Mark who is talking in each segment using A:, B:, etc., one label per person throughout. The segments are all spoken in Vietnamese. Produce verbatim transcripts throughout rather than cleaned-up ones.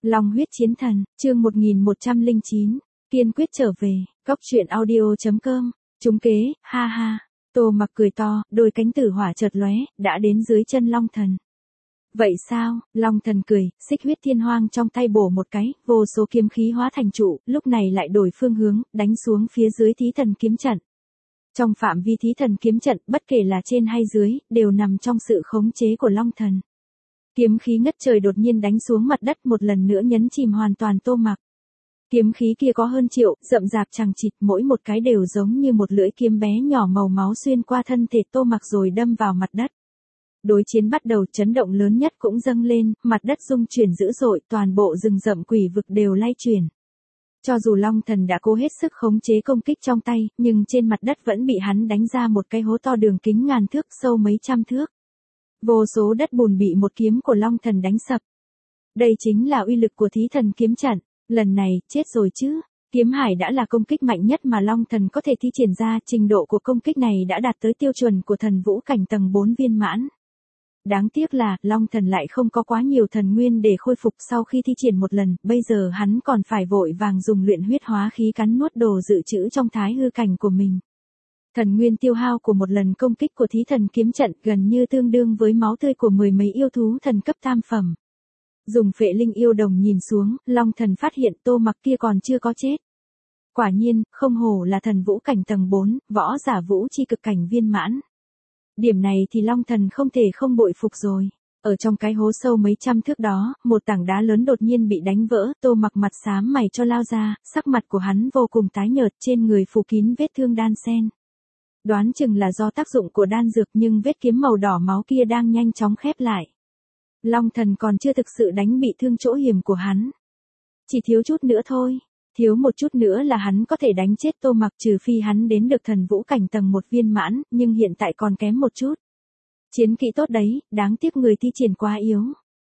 A: Long huyết chiến thần, chương một nghìn một trăm lẻ chín, kiên quyết trở về, góc truyện audio chấm com, trúng kế, ha ha. Tô Mặc cười to, đôi cánh tử hỏa chợt lóe, đã đến dưới chân Long Thần. Vậy sao? Long Thần cười, xích huyết thiên hoang trong tay bổ một cái, vô số kiếm khí hóa thành trụ, lúc này lại đổi phương hướng, đánh xuống phía dưới thí thần kiếm trận. Trong phạm vi thí thần kiếm trận, bất kể là trên hay dưới, đều nằm trong sự khống chế của Long Thần. Kiếm khí ngất trời đột nhiên đánh xuống mặt đất, một lần nữa nhấn chìm hoàn toàn Tô Mặc. Kiếm khí kia có hơn triệu, rậm rạp chằng chịt, mỗi một cái đều giống như một lưỡi kiếm bé nhỏ màu máu xuyên qua thân thể Tô Mặc rồi đâm vào mặt đất. Đối chiến bắt đầu, chấn động lớn nhất cũng dâng lên, mặt đất rung chuyển dữ dội, toàn bộ rừng rậm quỷ vực đều lay chuyển. Cho dù Long Thần đã cố hết sức khống chế công kích trong tay, nhưng trên mặt đất vẫn bị hắn đánh ra một cái hố to đường kính ngàn thước, sâu mấy trăm thước. Vô số đất bùn bị một kiếm của Long Thần đánh sập. Đây chính là uy lực của thí thần kiếm trận. Lần này, chết rồi chứ. Kiếm hải đã là công kích mạnh nhất mà Long Thần có thể thi triển ra, trình độ của công kích này đã đạt tới tiêu chuẩn của thần vũ cảnh tầng bốn viên mãn. Đáng tiếc là, Long Thần lại không có quá nhiều thần nguyên để khôi phục sau khi thi triển một lần, bây giờ hắn còn phải vội vàng dùng luyện huyết hóa khí cắn nuốt đồ dự trữ trong thái hư cảnh của mình. Thần nguyên tiêu hao của một lần công kích của thí thần kiếm trận gần như tương đương với máu tươi của mười mấy yêu thú thần cấp tam phẩm. Dùng phệ linh yêu đồng nhìn xuống, Long Thần phát hiện Tô Mặc kia còn chưa có chết. Quả nhiên, không hổ là thần vũ cảnh tầng bốn, võ giả vũ chi cực cảnh viên mãn. Điểm này thì Long Thần không thể không bội phục rồi. Ở trong cái hố sâu mấy trăm thước đó, một tảng đá lớn đột nhiên bị đánh vỡ, Tô Mặc mặt xám mày cho lao ra, sắc mặt của hắn vô cùng tái nhợt, trên người phủ kín vết thương đan sen. Đoán chừng là do tác dụng của đan dược, nhưng vết kiếm màu đỏ máu kia đang nhanh chóng khép lại. Long Thần còn chưa thực sự đánh bị thương chỗ hiểm của hắn. Chỉ thiếu chút nữa thôi. Thiếu một chút nữa là hắn có thể đánh chết Tô Mặc, trừ phi hắn đến được thần vũ cảnh tầng một viên mãn, nhưng hiện tại còn kém một chút. Chiến kỹ tốt đấy, đáng tiếc người thi triển quá yếu.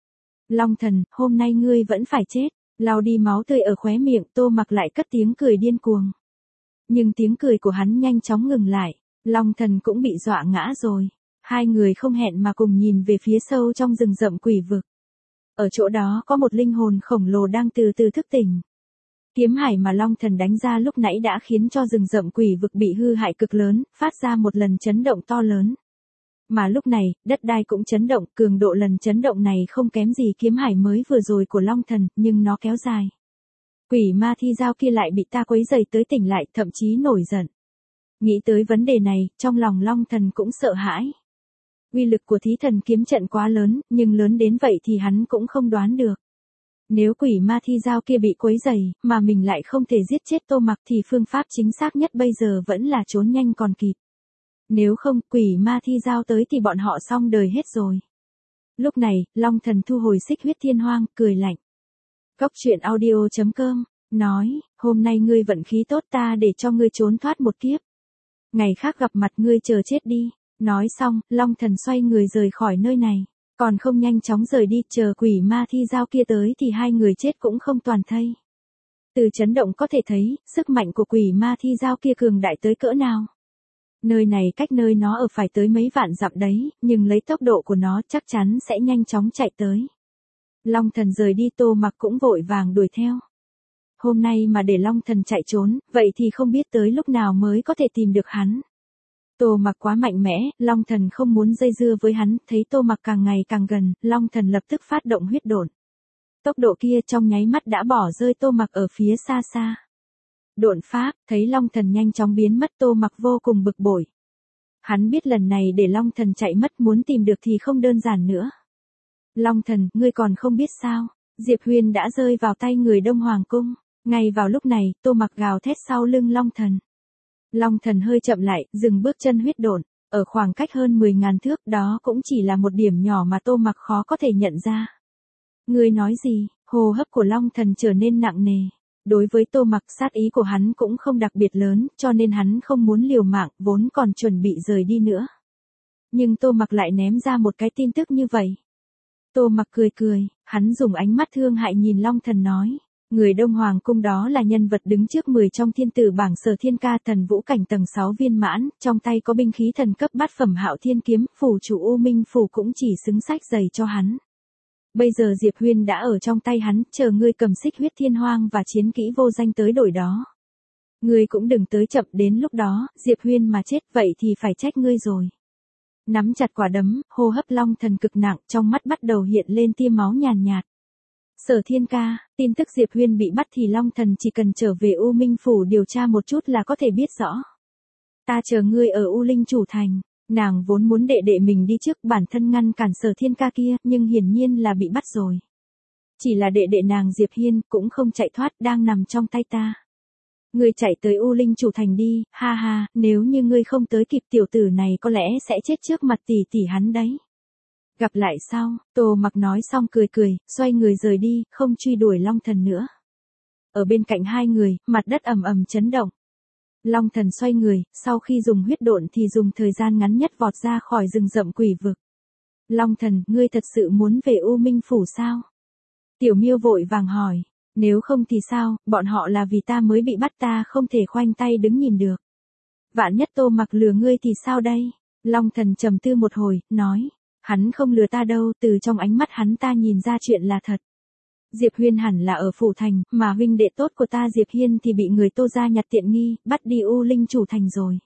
A: Long Thần, hôm nay ngươi vẫn phải chết. Lau đi máu tươi ở khóe miệng, Tô Mặc lại cất tiếng cười điên cuồng. Nhưng tiếng cười của hắn nhanh chóng ngừng lại. Long Thần cũng bị dọa ngã rồi. Hai người không hẹn mà cùng nhìn về phía sâu trong rừng rậm quỷ vực. Ở chỗ đó có một linh hồn khổng lồ đang từ từ thức tỉnh. Kiếm hải mà Long Thần đánh ra lúc nãy đã khiến cho rừng rậm quỷ vực bị hư hại cực lớn, phát ra một lần chấn động to lớn. Mà lúc này, đất đai cũng chấn động, cường độ lần chấn động này không kém gì kiếm hải mới vừa rồi của Long Thần, nhưng nó kéo dài. Quỷ ma thi giao kia lại bị ta quấy rầy tới tỉnh lại, thậm chí nổi giận. Nghĩ tới vấn đề này, trong lòng Long Thần cũng sợ hãi. Uy lực của thí thần kiếm trận quá lớn, nhưng lớn đến vậy thì hắn cũng không đoán được. Nếu quỷ ma thi giao kia bị quấy rầy, mà mình lại không thể giết chết Tô Mặc thì phương pháp chính xác nhất bây giờ vẫn là trốn nhanh còn kịp. Nếu không, quỷ ma thi giao tới thì bọn họ xong đời hết rồi. Lúc này, Long Thần thu hồi xích huyết thiên hoang, cười lạnh. Góc truyện audio chấm com, nói, hôm nay ngươi vận khí tốt, ta để cho ngươi trốn thoát một kiếp. Ngày khác gặp mặt ngươi chờ chết đi. Nói xong, Long Thần xoay người rời khỏi nơi này. Còn không nhanh chóng rời đi, chờ quỷ ma thi giao kia tới thì hai người chết cũng không toàn thây. Từ chấn động có thể thấy, sức mạnh của quỷ ma thi giao kia cường đại tới cỡ nào. Nơi này cách nơi nó ở phải tới mấy vạn dặm đấy, nhưng lấy tốc độ của nó chắc chắn sẽ nhanh chóng chạy tới. Long Thần rời đi, Tô Mặc cũng vội vàng đuổi theo. Hôm nay mà để Long Thần chạy trốn, vậy thì không biết tới lúc nào mới có thể tìm được hắn. Tô Mặc quá mạnh mẽ, Long Thần không muốn dây dưa với hắn, thấy Tô Mặc càng ngày càng gần, Long Thần lập tức phát động huyết độn. Tốc độ kia trong nháy mắt đã bỏ rơi Tô Mặc ở phía xa xa. Độn pháp, thấy Long Thần nhanh chóng biến mất, Tô Mặc vô cùng bực bội. Hắn biết lần này để Long Thần chạy mất, muốn tìm được thì không đơn giản nữa. Long Thần, ngươi còn không biết sao, Diệp Huyền đã rơi vào tay người Đông Hoàng Cung. Ngay vào lúc này, Tô Mặc gào thét sau lưng Long Thần. Long Thần hơi chậm lại, dừng bước chân huyết độn, ở khoảng cách hơn mười ngàn thước, đó cũng chỉ là một điểm nhỏ mà Tô Mặc khó có thể nhận ra. Ngươi nói gì? Hô hấp của Long Thần trở nên nặng nề. Đối với Tô Mặc, sát ý của hắn cũng không đặc biệt lớn, cho nên hắn không muốn liều mạng, vốn còn chuẩn bị rời đi nữa. Nhưng Tô Mặc lại ném ra một cái tin tức như vậy. Tô Mặc cười cười, hắn dùng ánh mắt thương hại nhìn Long Thần nói. Người Đông Hoàng Cung đó là nhân vật đứng trước mười trong thiên tử bảng Sở Thiên Ca, thần vũ cảnh tầng sáu viên mãn, trong tay có binh khí thần cấp bát phẩm Hạo Thiên kiếm, phủ chủ U Minh phủ cũng chỉ xứng sách giày cho hắn. Bây giờ Diệp Huyên đã ở trong tay hắn, chờ ngươi cầm xích huyết thiên hoang và chiến kỹ vô danh tới đổi đó. Ngươi cũng đừng tới chậm, đến lúc đó, Diệp Huyên mà chết vậy thì phải trách ngươi rồi. Nắm chặt quả đấm, hô hấp Long Thần cực nặng, trong mắt bắt đầu hiện lên tia máu nhàn nhạt. Sở Thiên ca, tin tức Diệp Huyên bị bắt thì Long Thần chỉ cần trở về U Minh Phủ điều tra một chút là có thể biết rõ. Ta chờ ngươi ở U Linh Chủ Thành. Nàng vốn muốn đệ đệ mình đi trước bản thân ngăn cản Sở Thiên ca kia, nhưng hiển nhiên là bị bắt rồi. Chỉ là đệ đệ nàng Diệp Hiên cũng không chạy thoát, đang nằm trong tay ta. Ngươi chạy tới U Linh Chủ Thành đi, ha ha, nếu như ngươi không tới kịp tiểu tử này có lẽ sẽ chết trước mặt tỷ tỷ hắn đấy. Gặp lại sau, Tô Mặc nói xong cười cười, xoay người rời đi, không truy đuổi Long Thần nữa. Ở bên cạnh hai người, mặt đất ầm ầm chấn động. Long Thần xoay người, sau khi dùng huyết độn thì dùng thời gian ngắn nhất vọt ra khỏi rừng rậm quỷ vực. Long Thần, ngươi thật sự muốn về U Minh Phủ sao? Tiểu Miêu vội vàng hỏi, nếu không thì sao, bọn họ là vì ta mới bị bắt, ta không thể khoanh tay đứng nhìn được. Vạn nhất Tô Mặc lừa ngươi thì sao đây? Long Thần trầm tư một hồi, nói, hắn không lừa ta đâu, từ trong ánh mắt hắn ta nhìn ra chuyện là thật. Diệp Huyên hẳn là ở phủ thành, mà huynh đệ tốt của ta Diệp Hiên thì bị người Tô gia nhặt tiện nghi, bắt đi U Linh Chủ Thành rồi.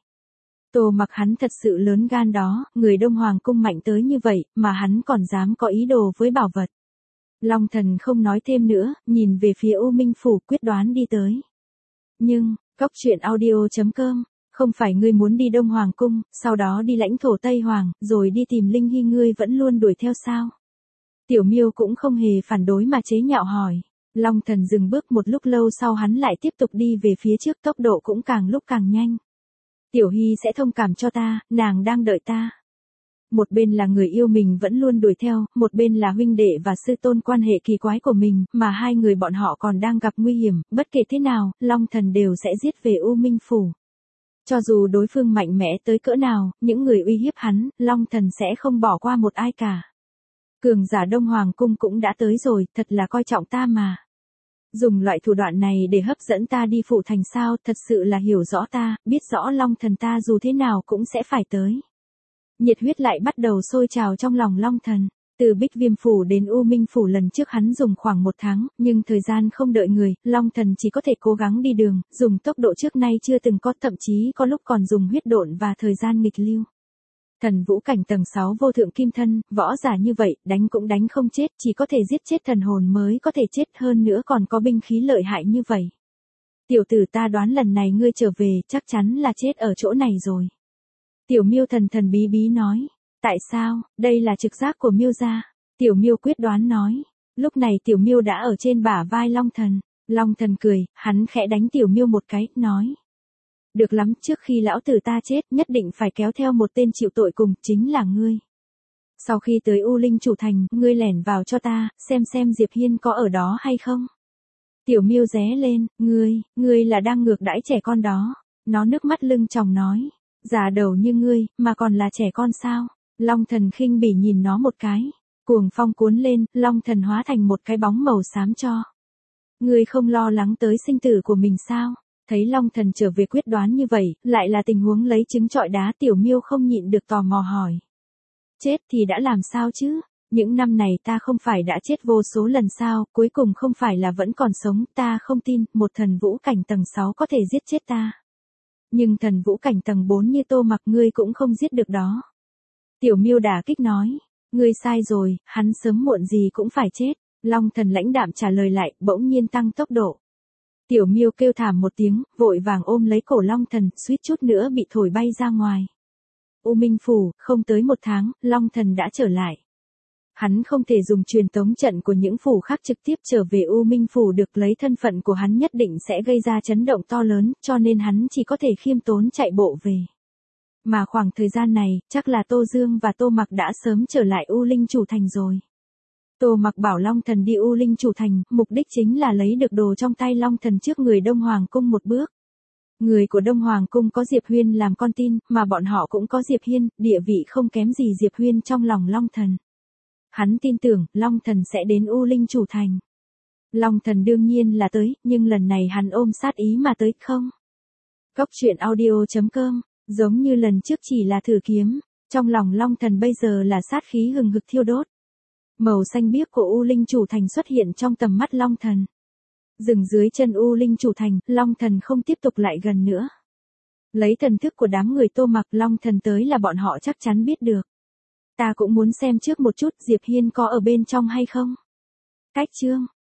A: Tô Mặc hắn thật sự lớn gan đó, người Đông Hoàng cung mạnh tới như vậy, mà hắn còn dám có ý đồ với bảo vật. Long Thần không nói thêm nữa, nhìn về phía U Minh Phủ quyết đoán đi tới. Nhưng, Cốc Truyện Audio chấm com, không phải ngươi muốn đi Đông Hoàng cung, sau đó đi lãnh thổ Tây Hoàng, rồi đi tìm Linh Hy ngươi vẫn luôn đuổi theo sao? Tiểu Miêu cũng không hề phản đối mà chế nhạo hỏi. Long Thần dừng bước một lúc lâu sau hắn lại tiếp tục đi về phía trước, tốc độ cũng càng lúc càng nhanh. Tiểu Hy sẽ thông cảm cho ta, nàng đang đợi ta. Một bên là người yêu mình vẫn luôn đuổi theo, một bên là huynh đệ và sư tôn quan hệ kỳ quái của mình, mà hai người bọn họ còn đang gặp nguy hiểm, bất kể thế nào, Long Thần đều sẽ giết về U Minh Phủ. Cho dù đối phương mạnh mẽ tới cỡ nào, những người uy hiếp hắn, Long Thần sẽ không bỏ qua một ai cả. Cường giả Đông Hoàng cung cũng đã tới rồi, thật là coi trọng ta mà. Dùng loại thủ đoạn này để hấp dẫn ta đi phủ thành sao, thật sự là hiểu rõ ta, biết rõ Long Thần ta dù thế nào cũng sẽ phải tới. Nhiệt huyết lại bắt đầu sôi trào trong lòng Long Thần. Từ Bích Viêm Phủ đến U Minh Phủ lần trước hắn dùng khoảng một tháng, nhưng thời gian không đợi người, Long Thần chỉ có thể cố gắng đi đường, dùng tốc độ trước nay chưa từng có, thậm chí có lúc còn dùng huyết độn và thời gian nghịch lưu. Thần vũ cảnh tầng sáu vô thượng kim thân, võ giả như vậy, đánh cũng đánh không chết, chỉ có thể giết chết thần hồn mới có thể chết, hơn nữa còn có binh khí lợi hại như vậy. Tiểu tử, ta đoán lần này ngươi trở về, chắc chắn là chết ở chỗ này rồi. Tiểu Miêu thần thần bí bí nói. Tại sao, đây là trực giác của Miêu gia. Tiểu Miêu quyết đoán nói. Lúc này Tiểu Miêu đã ở trên bả vai Long Thần. Long Thần cười, hắn khẽ đánh Tiểu Miêu một cái, nói. Được lắm, trước khi lão tử ta chết, nhất định phải kéo theo một tên chịu tội cùng, chính là ngươi. Sau khi tới U Linh Chủ Thành, ngươi lẻn vào cho ta, xem xem Diệp Hiên có ở đó hay không. Tiểu Miêu ré lên, ngươi, ngươi là đang ngược đãi trẻ con đó. Nó nước mắt lưng tròng nói. Già đầu như ngươi, mà còn là trẻ con sao? Long Thần khinh bỉ nhìn nó một cái. Cuồng phong cuốn lên, Long Thần hóa thành một cái bóng màu xám cho. Ngươi không lo lắng tới sinh tử của mình sao? Thấy Long Thần trở về quyết đoán như vậy, lại là tình huống lấy trứng trọi đá, Tiểu Miêu không nhịn được tò mò hỏi. Chết thì đã làm sao chứ? Những năm này ta không phải đã chết vô số lần sao, cuối cùng không phải là vẫn còn sống, ta không tin, một thần vũ cảnh tầng sáu có thể giết chết ta. Nhưng thần vũ cảnh tầng bốn như Tô Mặc ngươi cũng không giết được đó. Tiểu Miêu đả kích nói, ngươi sai rồi, hắn sớm muộn gì cũng phải chết. Long Thần lãnh đạm trả lời lại, bỗng nhiên tăng tốc độ. Tiểu Miêu kêu thảm một tiếng, vội vàng ôm lấy cổ Long Thần, suýt chút nữa bị thổi bay ra ngoài. U Minh Phủ, không tới một tháng, Long Thần đã trở lại. Hắn không thể dùng truyền tống trận của những phủ khác trực tiếp trở về U Minh Phủ được, lấy thân phận của hắn nhất định sẽ gây ra chấn động to lớn, cho nên hắn chỉ có thể khiêm tốn chạy bộ về. Mà khoảng thời gian này, chắc là Tô Dương và Tô Mặc đã sớm trở lại U Linh Chủ Thành rồi. Tô Mặc bảo Long Thần đi U Linh Chủ Thành, mục đích chính là lấy được đồ trong tay Long Thần trước người Đông Hoàng Cung một bước. Người của Đông Hoàng Cung có Diệp Huyên làm con tin, mà bọn họ cũng có Diệp Hiên, địa vị không kém gì Diệp Huyên trong lòng Long Thần. Hắn tin tưởng, Long Thần sẽ đến U Linh Chủ Thành. Long Thần đương nhiên là tới, nhưng lần này hắn ôm sát ý mà tới, không. Cốc Truyện Audio chấm com, giống như lần trước chỉ là thử kiếm, trong lòng Long Thần bây giờ là sát khí hừng hực thiêu đốt. Màu xanh biếc của U Linh Chủ Thành xuất hiện trong tầm mắt Long Thần. Dừng dưới chân U Linh Chủ Thành, Long Thần không tiếp tục lại gần nữa. Lấy thần thức của đám người Tô Mặc, Long Thần tới là bọn họ chắc chắn biết được. Ta cũng muốn xem trước một chút Diệp Hiên có ở bên trong hay không. Cách chương